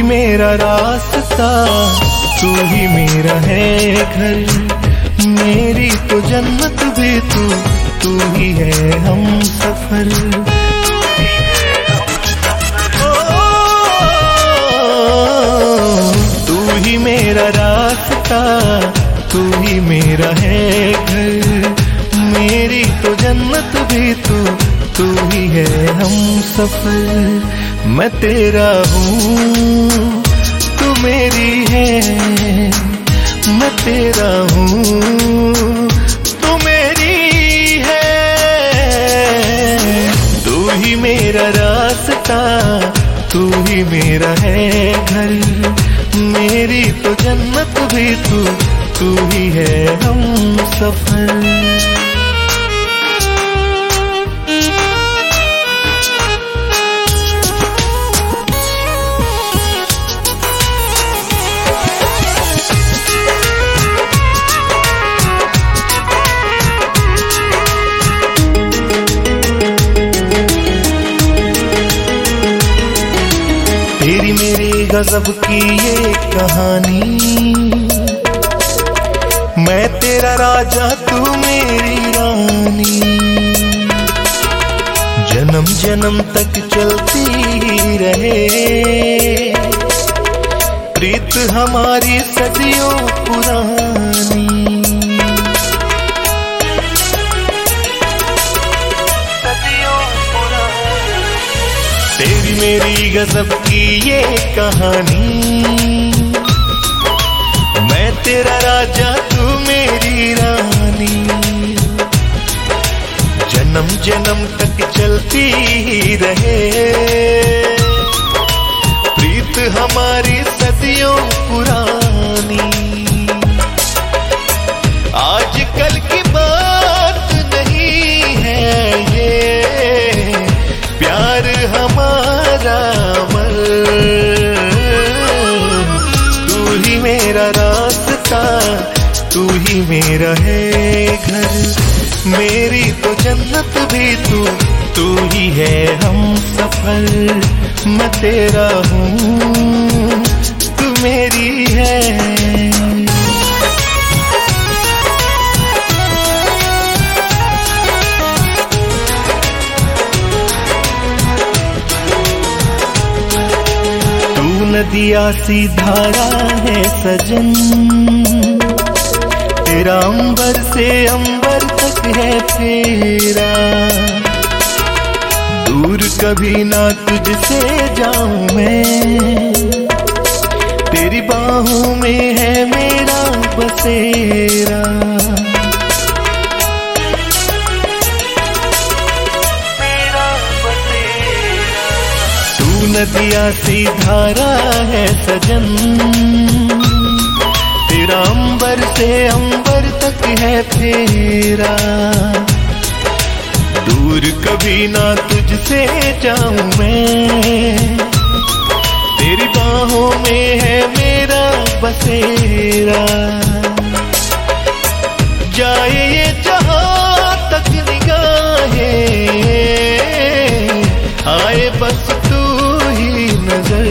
मेरा रास्ता, तू ही मेरा है घर, मेरी तो जन्नत भी तू ही है हम सफर। तू ही मेरा रास्ता, तू ही मेरा है घर, मेरी तो जन्नत भी तू ही है हम सफर। मैं तेरा हूँ तू मेरी है, मैं तेरा हूँ तू मेरी है। तू ही मेरा रास्ता, तू ही मेरा है घर, मेरी तो जन्नत भी तू ही है हम सफर। तेरी मेरी गजब की ये कहानी, मैं तेरा राजा तू मेरी रानी, जन्म जन्म तक चलती रहे प्रीत हमारी सदियों पुरानी। तेरी मेरी गजब की ये कहानी, मैं तेरा राजा तू मेरी रानी, जन्म जन्म तक चलती रहे प्रीत हमारी सदियों पुरानी। आजकल की बात नहीं है ये, प्यार हमारा अमर। तू ही मेरा रास्ता, तू ही मेरा है घर, मेरी तो जन्नत भी तू ही है हम सफर। मैं तेरा हूँ तू मेरी है। नदिया सी धारा है सजन, तेरा अंबर से अंबर तक है फेरा, दूर कभी ना तुझसे जाऊं मैं, तेरी बाहों में है मेरा बसेरा। नदिया सी धारा है सजन, तेरा अंबर से अंबर तक है फेरा, दूर कभी ना तुझसे जाऊं मैं, तेरी बाहों में है मेरा बसेरा। जाए ये जहां तक निगाहें, आए बस नजर।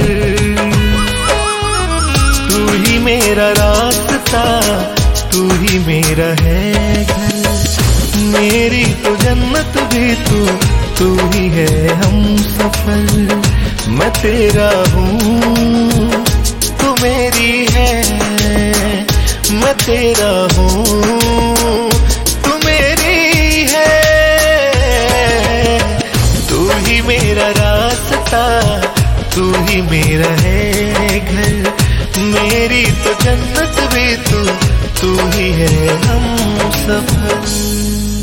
तू ही मेरा रास्ता, तू ही मेरा है घर, मेरी तो जन्नत भी तू ही है हम सफर। मैं तेरा हूँ तू मेरी है, मैं तेरा हूँ तू मेरी है। तू ही मेरा रास्ता, तू ही मेरा है घर, मेरी तो जन्नत भी तू ही है हम सफर।